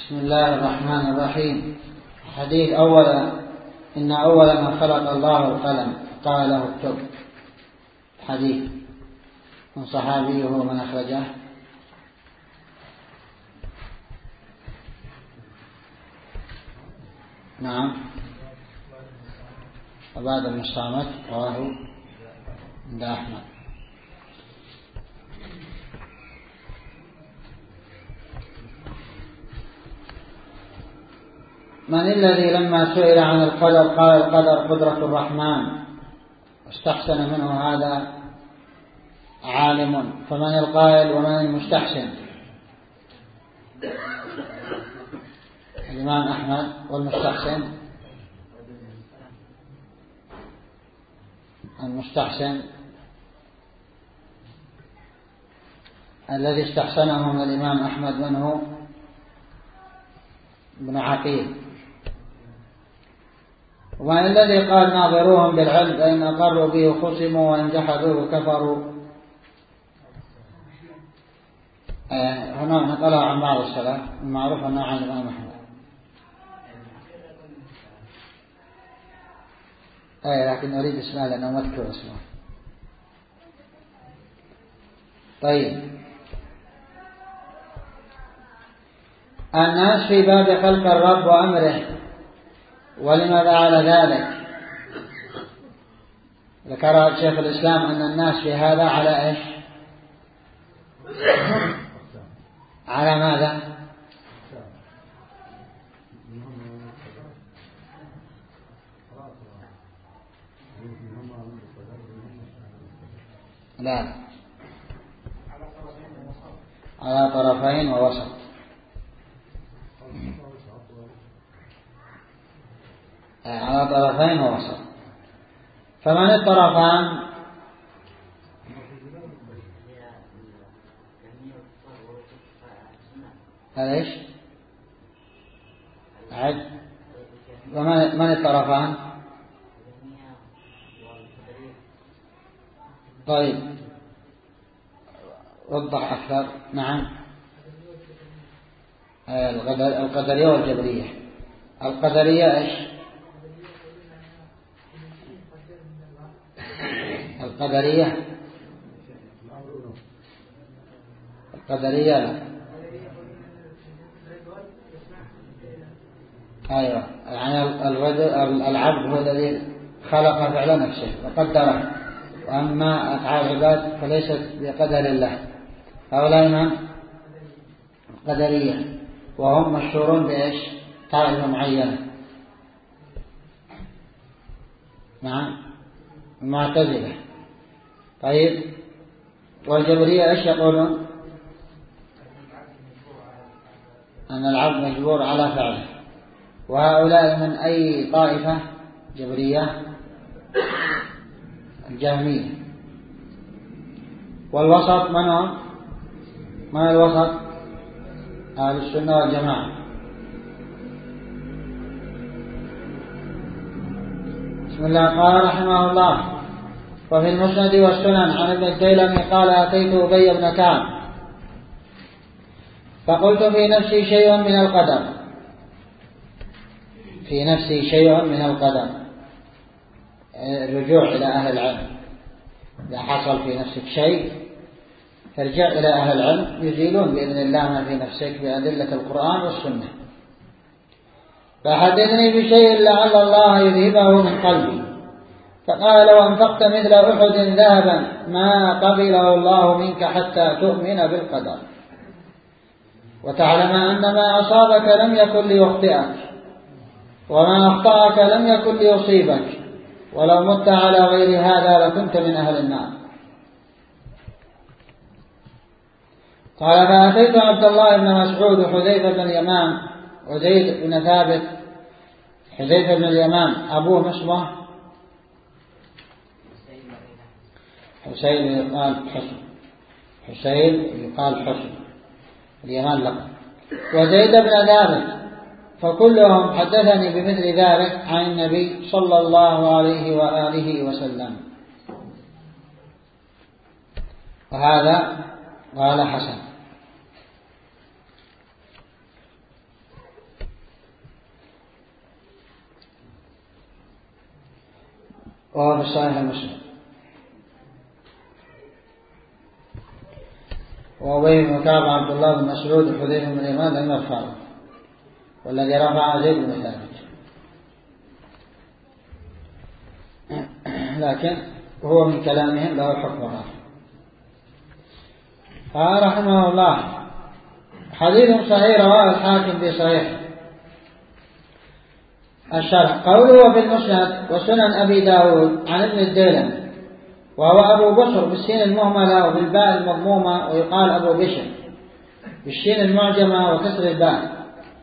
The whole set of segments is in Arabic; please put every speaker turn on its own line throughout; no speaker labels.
بسم الله الرحمن الرحيم. حديث أولا إن أول ما خلق الله القلم قال له اكتب. حديث من صحابيه ومن أخرجه. نعم. وبعد بن الصامت رواه عند أحمد. من الذي لما سئل عن القدر قال القدر قدرة الرحمن واستحسن منه هذا عالم؟ فمن القائل ومن المستحسن؟ الإمام أحمد. والمستحسن المستحسن الذي استحسنه من الإمام أحمد منه ابن عقيل. ومن الذي قال ناظروهم بالعلم فإن أقروا به خصموا وإن جحدوه كفروا؟ هنا نقلها عن بعض السلف المعروف أنه عن الإمام أحمد. لكن أريد اسمه لأنه مذكر اسمه. طيب، الناس في باب خلق الرب وأمره، ولما فعل ذلك؟ ذكر شيخ الإسلام أن الناس في هذا على إيش؟ على ماذا؟ لا، على طرفين ووسط. على طرفين ووسط. فمن الطرفان؟ ايش؟ عد. ومن الطرفان؟ طيب، وضح أكثر. نعم. القدرية والجبرية. القدرية ايش؟ القدرية لا. أيوة، يعني العبد هو الذي خلق فعل نفسه وقدره، وأما أفعال العباد فليست بقدر الله. هؤلاء من القدرية، وهم مشهورون بإيش؟ طائفة معينة. نعم، المعتزلة. طيب، والجبرية ايش يقولون؟ أن العبد مجبور على فعله. وهؤلاء من أي طائفة؟ جبرية، الجهمية. والوسط من هم؟ من الوسط؟ أهل السنة والجماعة. بسم الله. قال رحمه الله: وفي المسند والسنن عن ابن الديلمي قال: أتيت أبي بن كعب فقلت في نفسي شيء من القدر. في نفسي شيء من القدر، الرجوع إلى أهل العلم. إذا حصل في نفسك شيء ترجع إلى أهل العلم يزيلون بإذن الله ما في نفسك بأدلة القرآن والسنة. فحدثني بشيء لعل الله يذهبه من قلبي. فقال: لو أنفقت مثل أحد ذهبا ما قبله الله منك حتى تؤمن بالقدر وتعلم أن ما أصابك لم يكن ليخطئك وما أخطأك لم يكن ليصيبك ولو مت على غير هذا لكنت من أهل النار. قال: فأتيت عبد الله بن مسعود وحذيفة بن اليمان وزيد بن ثابت. حذيفة بن اليمان أبوه اسمه حسين يقال حسن. حسين يقال حسن، اليمان لقب. وزيد بن ثابت، فكلهم حدثني بمثل ذلك عن النبي صلى الله عليه وآله وسلم. وهذا قال حسن. وهو في صحيح مسلم. وأبي بن كعب عبد الله بن مسعود وحذيفة بن اليمان لم يرفعه، والذي رفع زيد بن ثابت، لكن هو من كلامهم له حكم رفع. قال رحمه الله: حديث صحيح رواه الحاكم في صحيح. الشرح: قوله وفي المسند وسنن أبي داود عن ابن الديلم، وهو أبو بشر بالسين المهملة وبالباء المضمومة، ويقال أبو بشر بالشين المعجمة وكسر الباء،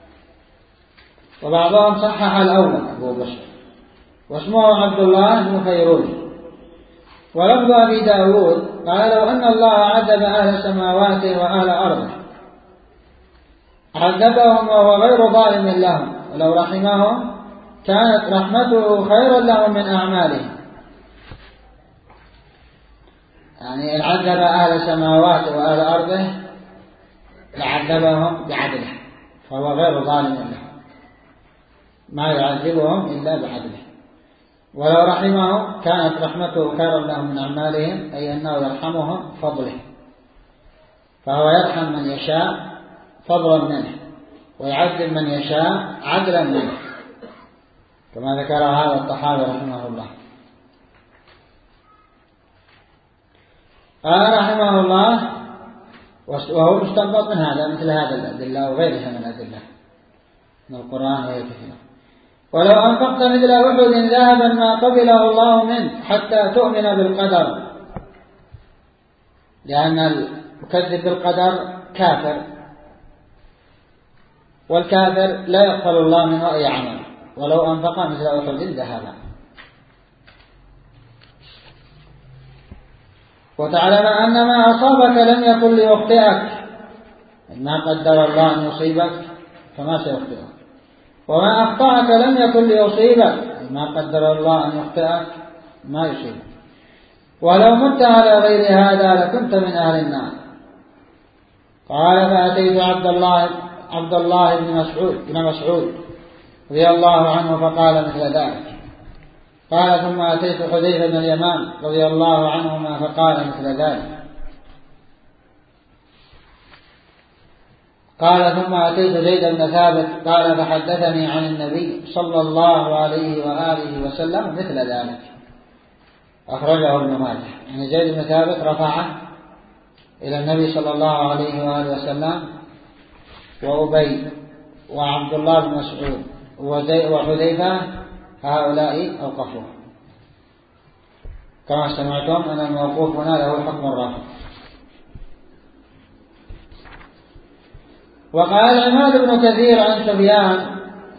وبعضهم صحح الأول أبو بشر، واسمه عبد الله بن فيروز. ولفظ أبي داود قال: لو أن الله عذب أهل سماواته وأهل أرضه عذبهم وهو غير ظالم لهم، ولو رحمهم كانت رحمته خيرا لهم من أعمالهم. يعني إن عذب أهل سماواته وأهل أرضه لعذبهم بعدله، فهو غير ظالم لهم، ما يعذبهم إلا بعدله. ولو رحمهم كانت رحمته خيرا لهم من أعمالهم، أي أنه يرحمهم فضله، فهو يرحم من يشاء فضلا منه، ويعذب من يشاء عدلا منه، كما ذكر هذا الطحاوي رحمه الله. قال رحمه الله: وهو مستنبط من هذا مثل هذا الأدلة وغيرها من الأدلة من القرآن وهي كثيرة. ولو أنفقت مثل أحد ذهبا ما قبله الله منه حتى تؤمن بالقدر، لأن المكذب بالقدر كافر، والكافر لا يقبل الله منه أي عمل. ولو أنفق مثل أحد ذهبا. وتعلم أن ما أصابك لم يكن ليخطئك، ما قدر الله أن يصيبك فما سيخطئك، وما أخطأك لم يكن ليصيبك، ما قدر الله أن يخطئك ما يصيبك. ولو مت على غير هذا لكنت من أهل النار. قال: فأتيت عبد الله بن مسعود رضي الله عنه فقال مثل ذلك. قال: ثم أتيت حذيفة بن اليمان رضي الله عنهما فقال مثل ذلك. قال: ثم أتيت زيد بن ثابت قال: فحدثني عن النبي صلى الله عليه وآله وسلم مثل ذلك. أخرجه ابن ماجه. يعني زيد بن ثابت رفعه إلى النبي صلى الله عليه وآله وسلم، وأبي وعبد الله بن مسعود وحذيفة هؤلاء أوقفوه. كما سمعتم أن الموقوف هنا له حكم الرافع. وقال عماد بن كثير عن سفيان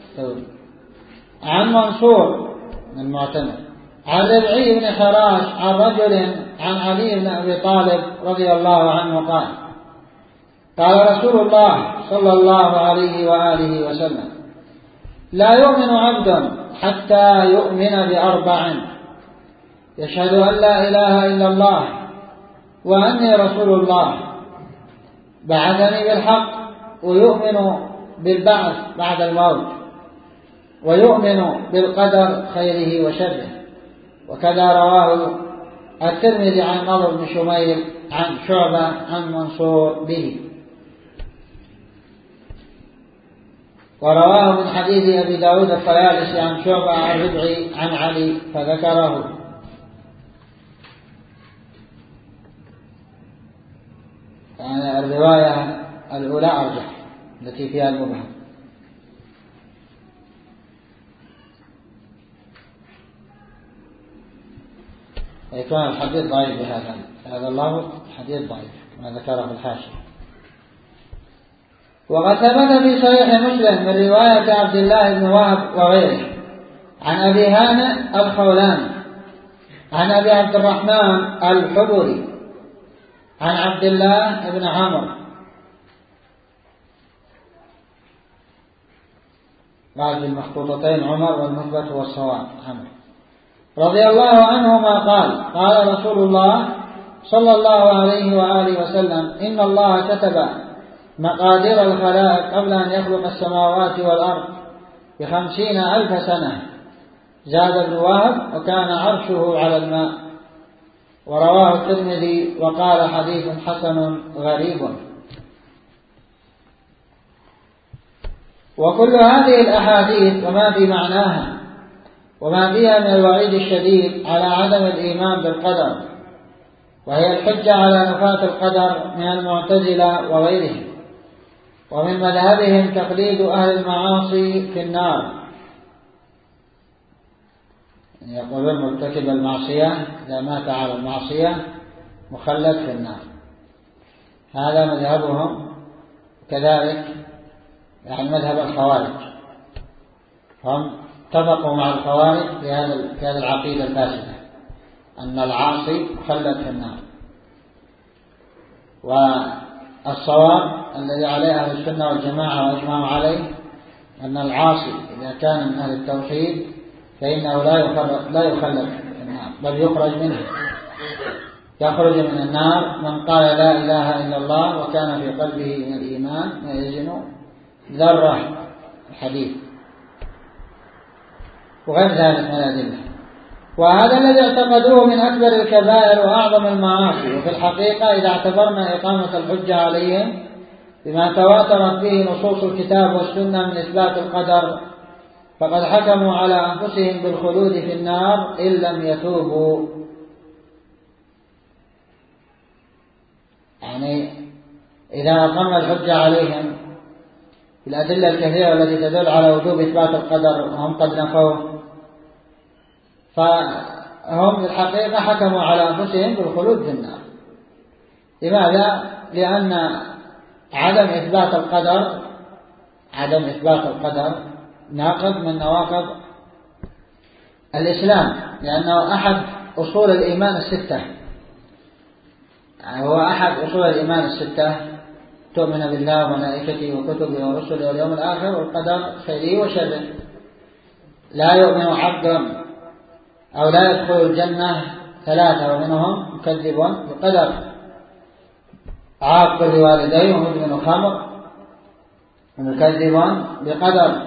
عن منصور من المعتمد عن ربعي بن حراش عن رجل عن علي بن أبي طالب رضي الله عنه قال: قال رسول الله صلى الله عليه وآله وسلم: لا يؤمن عبد حتى يؤمن بأربع: يشهد أن لا إله إلا الله وأني رسول الله، بعثني بالحق، ويؤمن بالبعث بعد الموت، ويؤمن بالقدر خيره وشره. وكذا رواه الترمذي عن نضر بن شميل عن شعبة عن منصور به. ورواه من حديث أبي داود الطيالسي عن شعبة عن ربعي عن علي فذكره. يعني الرواية الأولى أرجح، التي فيها المبهم. كان الحديث ضعيف بهذا اللفظ، حديث ضعيف ما ذكره في الحاشية. وقد ثبت في صحيح مسلم من رواية عبد الله بن وهب وغيره عن أبي هانئ الخولاني عن أبي عبد الرحمن الحبري عن عبد الله بن عمرو بعد المخطوطتين عمر والمثبت والصواب عمرو رضي الله عنهما قال: قال رسول الله صلى الله عليه وآله وسلم: إن الله كتب مقادير الخلائق قبل أن يخلق السماوات والأرض ب50,000 سنة، زاد ابن وهب وكان عرشه على الماء. ورواه الترمذي وقال حديث حسن غريب. وكل هذه الأحاديث وما في معناها وما فيها من الوعيد الشديد على عدم الإيمان بالقدر، وهي الحجة على نفاة القدر من المعتزلة وغيرهم. ومن مذهبهم تقليد أهل المعاصي في النار، يقولون مرتكب المعصية إذا مات على المعصية مخلد في النار، هذا مذهبهم. كذلك يعني مذهب الخوارج، هم اتفقوا مع الخوارج في هذه العقيدة الفاسدة أن العاصي مخلد في النار. والصواب الذي عليه أهل السنة والجماعة وأجمعوا عليه أن العاصي إذا كان من أهل التوحيد فإنه لا يخلد في النار، بل يخرج منه. يخرج من النار من قال لا إله إلا الله وكان في قلبه من الإيمان ما يزن ذرة، الحديث، وغير ذلك من الأدلة. وهذا الذي اعتقدوه من أكبر الكبائر وأعظم المعاصي. وفي الحقيقة إذا اعتبرنا إقامة الحجة عليهم بما تواترت به نصوص الكتاب والسنة من إثبات القدر، فقد حكموا على أنفسهم بالخلود في النار إن لم يتوبوا. يعني إذا أقمنا الحجة عليهم بالأدلة الكثيرة التي تدل على وجوب إثبات القدر وهم قد نفوه، فهم في الحقيقة حكموا على أنفسهم بالخلود في النار. لماذا؟ لأن عدم إثبات القدر ناقض من نواقض الإسلام، لأنه أحد أصول الإيمان الستة. هو أحد أصول الإيمان الستة: تؤمن بالله وملائكته وكتبه ورسله واليوم الآخر والقدر خيره وشره. لا يؤمن عبد أو لا يدخل الجنة ثلاثة ومنهم مكذب بقدر، عاق لوالديه ومدمن خمر ومكذب بقدر.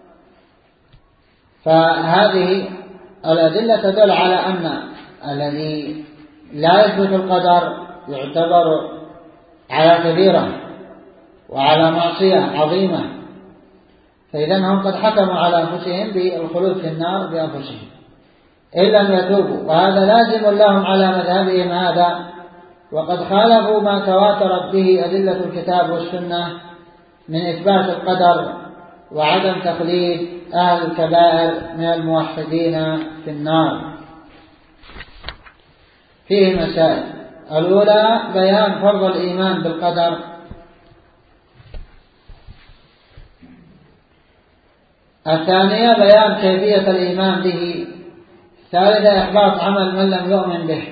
فهذه الأدلة تدل على أن الذي لا يثبت القدر يعتبر على كبيرة وعلى معصية عظيمة، فإذا هم قد حكموا على أنفسهم بالخلود في النار بأنفسهم إن لم يتوبوا، وهذا لازم لهم على مذهبهم هذا. وقد خالفوا ما تواترت به أدلة الكتاب والسنة من إثبات القدر وعدم تخليد أهل الكبائر من الموحدين في النار. فيه مسائل: الأولى بيان فرض الإيمان بالقدر. الثانية بيان كيفية الإيمان به. الثالثة إحباط عمل من لم يؤمن به،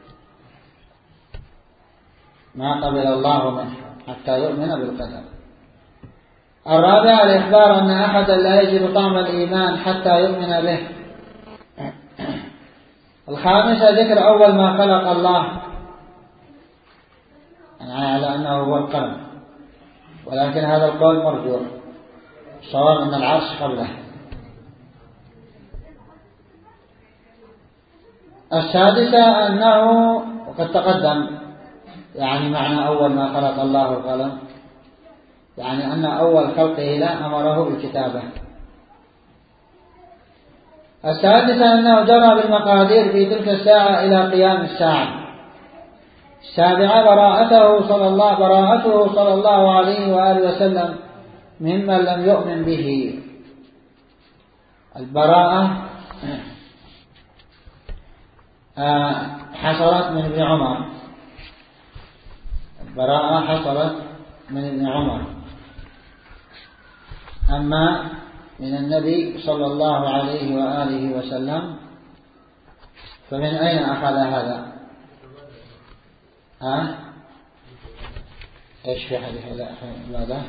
ما قبل الله منه حتى يؤمن بالقدر. الرابعة الإخبار أن أحدا لا يجد طعم الإيمان حتى يؤمن به. الخامسة ذكر أول ما خلق الله، يعني على أنه هو القلم، ولكن هذا القول مرجوح، الصواب أن العرش قبله. السادسة أنه وقد تقدم يعني معنى أول ما خلق الله القلم، يعني أن أول خلقه له أمره بالكتابة. السادسة أنه جرى بالمقادير في تلك الساعة إلى قيام الساعة. السابعة براءته صلى الله عليه وآله وسلم ممن لم يؤمن به. البراءة حصلت من ابن عمر، البراءة حصلت من ابن عمر، أما من النبي صلى الله عليه وآله وسلم فمن أين أخذ هذا؟ إيش في حديث هذا؟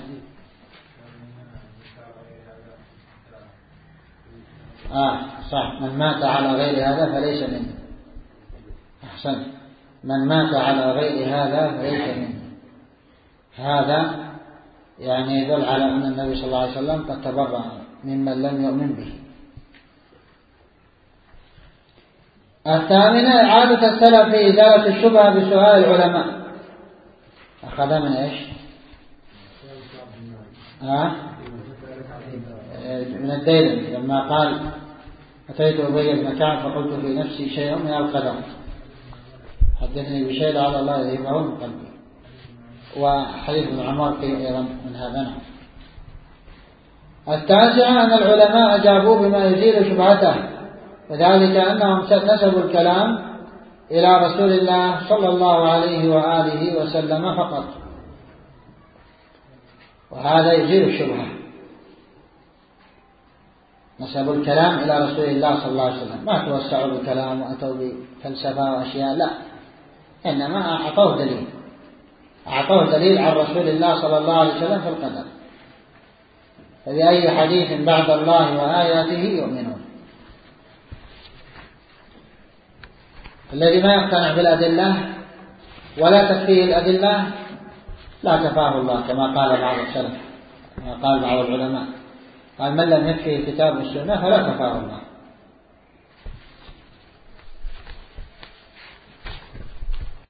صح، من مات على غير هذا فليس منه. أحسن، من مات على غير هذا فليس منه. هذا يعني يدل على أن النبي صلى الله عليه وسلم قد تبرأ ممن لم يؤمن به. الثامنة إعادة السلف في إزالة الشبهة بسؤال العلماء. أخذها من إيش؟ من الديلمي لما قال أتيت أبي بن كعب فقلت في نفسي شيء من القدر حدثني بشيء لعل الله يذهبه من قلبي. وحديث ابن عمر في أيضا من هذا نحو. التاسعة أن العلماء أجابوا بما يزيل شبهته، وذلك أنهم نسبوا الكلام إلى رسول الله صلى الله عليه وآله وسلم فقط، وهذا يزيل الشبهة. نسبوا الكلام إلى رسول الله صلى الله عليه وسلم، ما توسعوا بالكلام وأتوا بفلسفة وأشياء، لا، إنما أعطوه دليل عن رسول الله صلى الله عليه وسلم في القدر. فبأي حديث بعد الله وآياته يؤمنون. الذي ما يقتنع بالأدلة ولا تكفيه الأدلة لا كفاه الله، كما قال بعض السلف، كما قال بعض العلماء، قال من لم يكفيه الكتاب والسنة فلا كفاه الله.